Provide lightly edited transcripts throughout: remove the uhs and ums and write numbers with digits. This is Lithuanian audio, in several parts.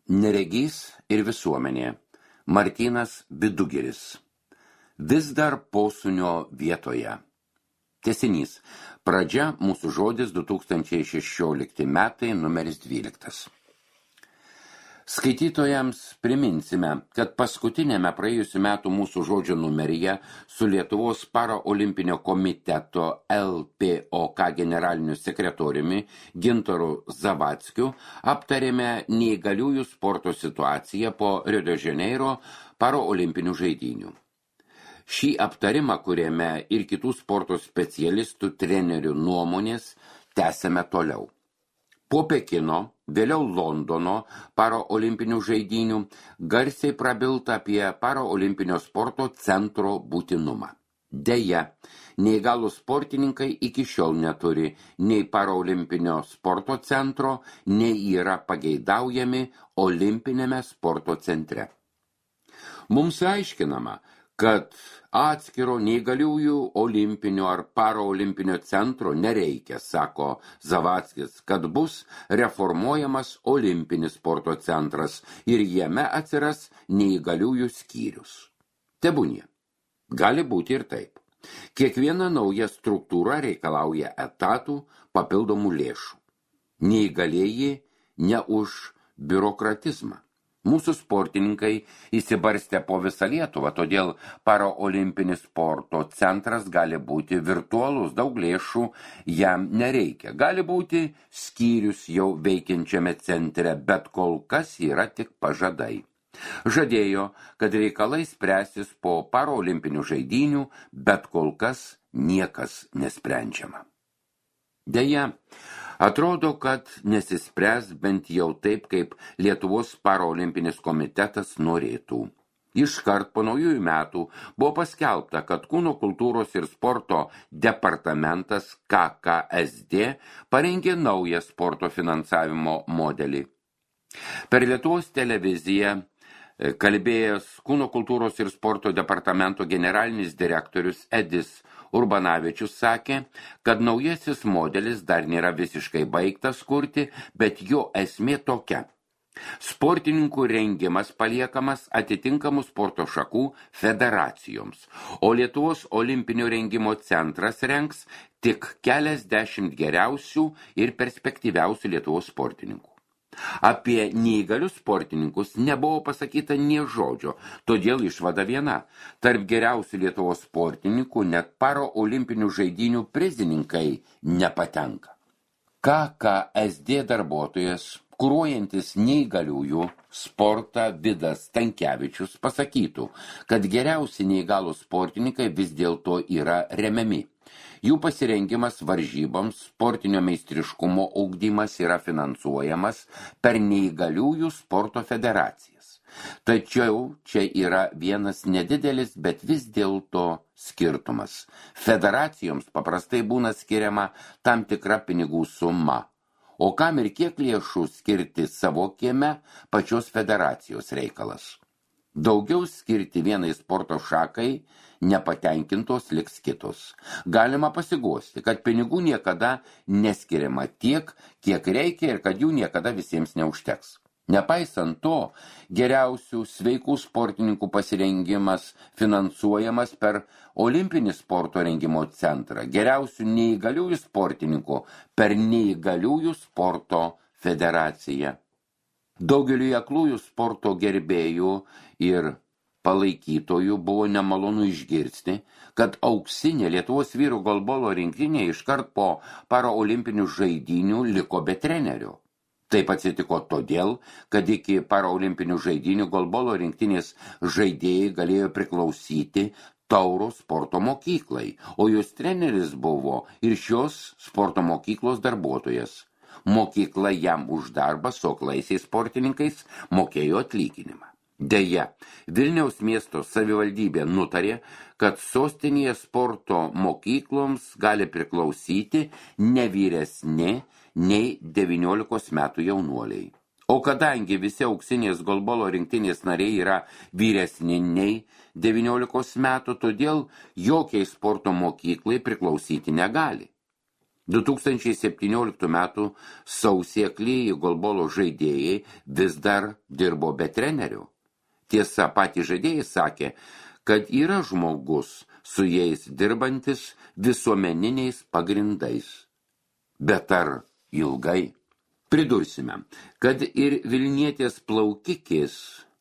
Neregys ir visuomenė. Martynas Vidugiris. Vis dar posūnio vietoje. Tęsinys. Pradžia mūsų žodis 2016 metai numeris 12. Skaitytojams priminsime, kad paskutinėme praėjusių metų mūsų žodžio numeryje su Lietuvos paraolimpinio komiteto LPOK generaliniu sekretoriumi Gintaru Zavackiu aptarėme neįgaliųjų sporto situaciją po Rio de Janeiro paraolimpinių žaidynių. Šį aptarimą, kuriame ir kitų sporto specialistų, trenerių nuomonės, tęsėme toliau. Po Pekino, vėliau Londono paraolimpinių žaidynių garsiai prabilta apie paraolimpinio sporto centro būtinumą. Deja, neįgalūs sportininkai iki šiol neturi nei paraolimpinio sporto centro, nei yra pageidaujami olimpinėme sporto centre. Mums aiškinama, kad atskiro neįgaliųjų olimpinio ar paraolimpinio centro nereikia, sako Zavackis, kad bus reformuojamas olimpinis sporto centras ir jame atsiras neįgaliųjų skyrius. Tebūnie. Gali būti ir taip. Kiekviena nauja struktūra reikalauja etatų, papildomų lėšų. Neįgalieji ne už biurokratizmą. Mūsų sportininkai įsibarstę po visą Lietuvą, todėl paraolimpinis sporto centras gali būti virtualus, daug lėšų jam nereikia. Gali būti skyrius jau veikiančiame centre, bet kol kas yra tik pažadai. Žadėjo, kad reikalai spręsis po paraolimpinių žaidynių, bet kol kas niekas nesprendžiama. Deja, atrodo, kad nesispręs bent jau taip, kaip Lietuvos paraolimpinis komitetas norėtų. Iškart po naujųjų metų buvo paskelbta, kad Kūno kultūros ir sporto departamentas KKSD parengė naują sporto finansavimo modelį. Per Lietuvos televiziją kalbėjęs Kūno kultūros ir sporto departamento generalinis direktorius Edis Urbanavičius sakė, kad naujasis modelis dar nėra visiškai baigtas kurti, bet jo esmė tokia. Sportininkų rengimas paliekamas atitinkamų sporto šakų federacijoms, o Lietuvos olimpinio rengimo centras rengs tik keliasdešimt geriausių ir perspektyviausių Lietuvos sportininkų. Apie neįgalius sportininkus nebuvo pasakyta nė žodžio, todėl išvada viena. Tarp geriausių Lietuvos sportininkų net paraolimpinių žaidynių prizininkai nepatenka. KKSD darbuotojas, kuruojantis neįgaliųjų sportą Vidas Stankevičius, pasakytų, kad geriausi neįgalūs sportininkai vis dėlto yra remiami. Jų pasirengimas varžyboms, sportinio meistriškumo ugdymas yra finansuojamas per neįgaliųjų sporto federacijas. Tačiau čia yra vienas nedidelis, bet vis dėlto skirtumas. Federacijoms paprastai būna skiriama tam tikra pinigų suma, o kam ir kiek lėšų skirti savo kieme pačios federacijos reikalas. Daugiau skirti vienai sporto šakai, nepatenkintos liks kitos. Galima pasiguosti, kad pinigų niekada neskiriama tiek, kiek reikia ir kad jų niekada visiems neužteks. Nepaisant to, geriausių sveikų sportininkų pasirengimas finansuojamas per olimpinį sporto rengimo centrą, geriausių neįgaliųjų sportininkų per neįgaliųjų sporto federaciją. Daugeliui aklųjų sporto gerbėjų ir palaikytojų buvo nemalonu išgirsti, kad auksinė Lietuvos vyrų golbolo rinktinė iškart po paraolimpinių žaidynių liko be trenerio. Taip atsitiko todėl, kad iki paraolimpinių žaidynių golbolo rinktinės žaidėjai galėjo priklausyti Tauro sporto mokyklai, o jos treneris buvo ir šios sporto mokyklos darbuotojas. Mokykla jam už darbą su aklaisiais sportininkais mokėjo atlyginimą. Deja, Vilniaus miesto savivaldybė nutarė, kad sostinėje sporto mokykloms gali priklausyti ne vyresni nei 19 metų jaunuoliai. O kadangi visi auksinės golbolo rinktinės nariai yra vyresni nei 19 metų, todėl jokiai sporto mokyklai priklausyti negali. 2017 metų sausį aklieji golbolo žaidėjai vis dar dirbo be trenerio. Tiesa, patys žaidėjai sakė, kad yra žmogus su jais dirbantis visuomeniniais pagrindais. Bet ar ilgai? Pridursime, kad ir Vilnietės plaukikės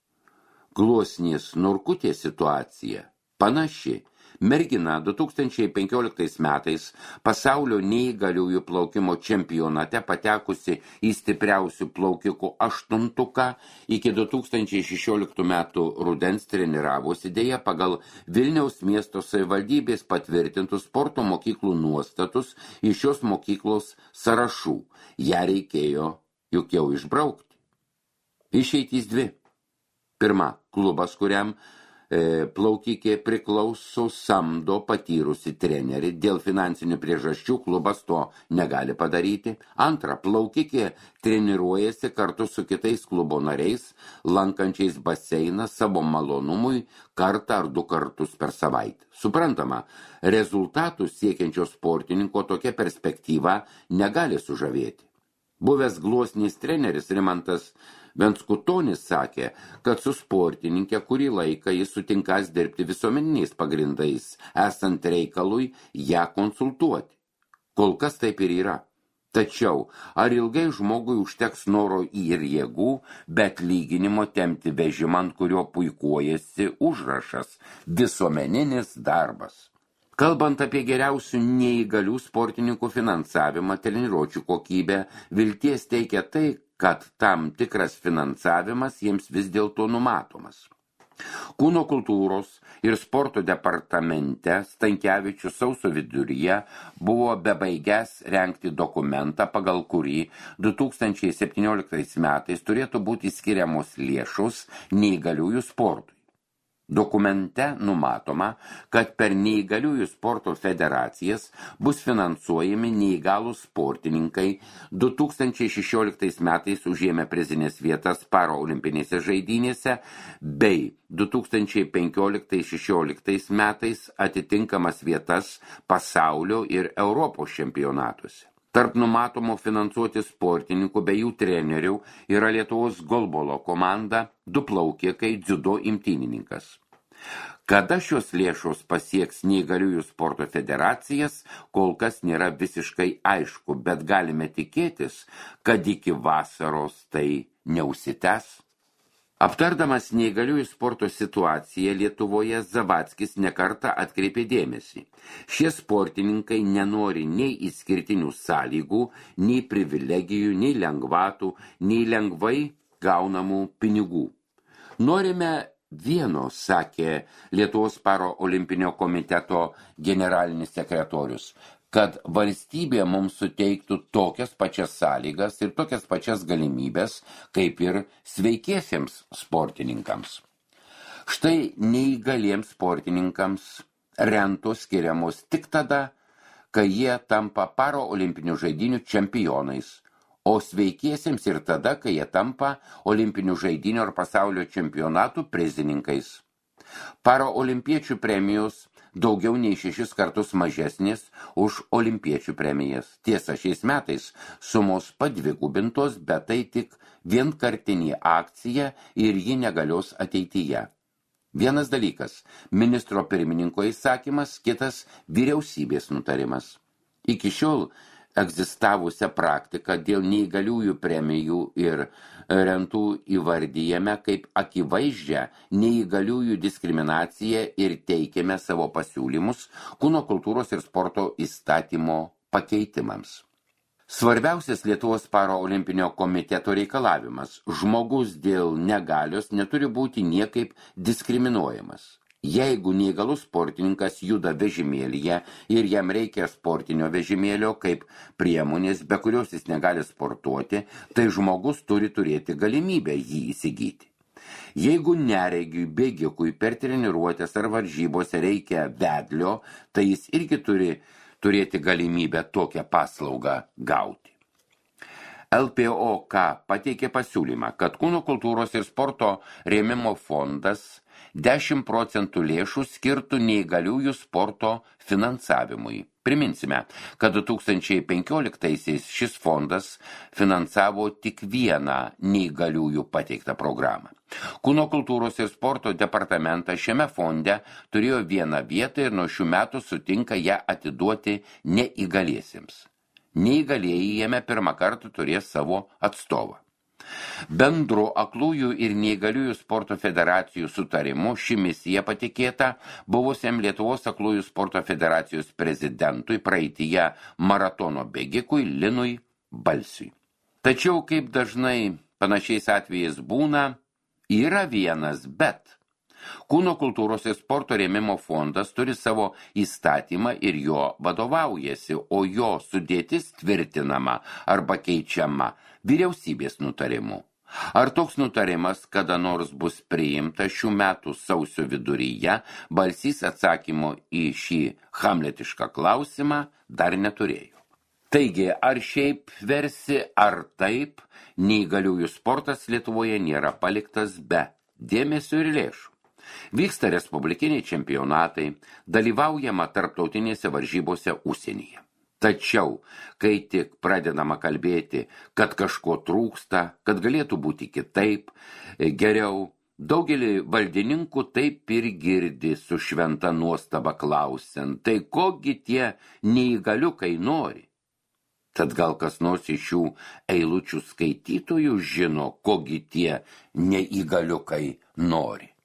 Gluosnės Norkutės situacija panaši. Mergina 2015 metais pasaulio neįgaliųjų plaukimo čempionate patekusi į stipriausių plaukikų aštuntuką, iki 2016 metų rudens treniravosi dėja pagal Vilniaus miesto savivaldybės patvirtintus sporto mokyklų nuostatus iš šios mokyklos sąrašų. Ją reikėjo juk jau išbraukti. Išeitys dvi. Pirma, klubas, kuriam plaukikė priklauso, samdo patyrusi trenerį. Dėl finansinių priežasčių klubas to negali padaryti. Antra, plaukikė treniruojasi kartu su kitais klubo nariais, lankančiais baseiną savo malonumui kartą ar 2 kartus per savaitę. Suprantama, rezultatų siekiančio sportininko tokia perspektyva negali sužavėti. Buvęs Gluosnės treneris Rimantas Venskutonis sakė, kad su sportininkė kurį laiką jis sutinkas dirbti visuomeniniais pagrindais, esant reikalui ją konsultuoti. Kol kas taip ir yra. Tačiau, ar ilgai žmogui užteks noro ir jėgų, bet lyginimo tempti vežimą, ant kurio puikuojasi užrašas visuomeninis darbas? Kalbant apie geriausių neįgalių sportininkų finansavimą, treniruočių kokybę, vilties teikia tai, kad tam tikras finansavimas jiems vis dėlto numatomas. Kūno kultūros ir sporto departamente Stankevičius sausio viduryje buvo bebaigęs rengti dokumentą, pagal kurį 2017 metais turėtų būti skiriamos lėšos neįgaliųjų sportui. Dokumente numatoma, kad per neįgaliųjų sporto federacijas bus finansuojami neįgalūs sportininkai 2016 metais užėmė prizinės vietas paraolimpinėse žaidynėse bei 2015-16 metais atitinkamas vietas pasaulio ir Europos čempionatuose. Tarp numatomų finansuoti sportininkų bei jų trenerių yra Lietuvos golbolo komanda, 2 plaukikai, dziudo imtynininkas. Kada šios lėšos pasieks neįgaliųjų sporto federacijas, kol kas nėra visiškai aišku, bet galime tikėtis, kad iki vasaros tai neužsitęs. Aptardamas neįgaliųjų sporto situaciją Lietuvoje, Zavadskis nekartą atkreipė dėmesį. Šie sportininkai nenori nei išskirtinių sąlygų, nei privilegijų, nei lengvatų, nei lengvai gaunamų pinigų. Norime vieno, sakė Lietuvos paraolimpinio komiteto generalinis sekretorius, kad valstybė mums suteiktų tokias pačias sąlygas ir tokias pačias galimybės, kaip ir sveikiesiems sportininkams. Štai neįgaliems sportininkams rentos skiriamos tik tada, kai jie tampa paraolimpinių žaidynių čempionais, o sveikiesiems ir tada, kai jie tampa olimpinių žaidynių ar pasaulio čempionatų prizininkais. Paraolimpiečių premijos daugiau nei 6 kartus mažesnės už olimpiečių premijas. Tiesa, šiais metais sumos padvigubintos, bet tai tik vienkartinė akcija ir ji negalios ateityje. Vienas dalykas – ministro pirmininko įsakymas, kitas – vyriausybės nutarimas. Iki šiol egzistavusią praktiką dėl neįgaliųjų premijų ir rentų įvardyjame kaip akivaizdžią neįgaliųjų diskriminaciją ir teikiame savo pasiūlymus kūno kultūros ir sporto įstatymo pakeitimams. Svarbiausias Lietuvos paraolimpinio komiteto reikalavimas – žmogus dėl negalios neturi būti niekaip diskriminuojamas. Jeigu neįgalus sportininkas juda vežimėlyje ir jam reikia sportinio vežimėlio kaip priemonės, be kurios jis negali sportuoti, tai žmogus turi turėti galimybę jį įsigyti. Jeigu neregiui bėgikui per treniruotės ar varžybose reikia vedlio, tai jis irgi turi turėti galimybę tokią paslaugą gauti. LPOK pateikė pasiūlymą, kad kūno kultūros ir sporto rėmimo fondas 10% lėšų skirtų neįgaliųjų sporto finansavimui. Priminsime, kad 2015-aisiais šis fondas finansavo tik vieną neįgaliųjų pateiktą programą. Kūno kultūros ir sporto departamentas šiame fonde turėjo vieną vietą ir nuo šių metų sutinka ją atiduoti neįgaliesiems. Neįgalieji jame pirmą kartą turės savo atstovą. Bendru aklųjų ir neįgaliųjų sporto federacijų sutarimu ši misija patikėta buvusiam Lietuvos aklųjų sporto federacijos prezidentui praeityje maratono bėgikui Linui Balsiui. Tačiau, kaip dažnai panašiais atvejais būna, yra vienas bet. Kūno kultūros ir sporto rėmimo fondas turi savo įstatymą ir jo vadovaujasi, o jo sudėtis tvirtinama arba keičiama vyriausybės nutarimu. Ar toks nutarimas kada nors bus priimtas šių metų sausio viduryje, Balsys atsakymo į šį hamletišką klausimą dar neturėjo. Taigi, ar šiaip versi, ar taip, neįgaliųjų sportas Lietuvoje nėra paliktas be dėmesio ir lėšų. Vyksta respublikiniai čempionatai, dalyvaujama tarptautinėse varžybose užsienyje. Tačiau, kai tik pradedama kalbėti, kad kažko trūksta, kad galėtų būti kitaip, geriau, daugelį valdininkų taip ir girdi su šventa nuostaba klausiant, tai kogi tie neįgaliukai nori? Tad gal kas nors iš šių eilučių skaitytojų žino, kogi tie neįgaliukai nori?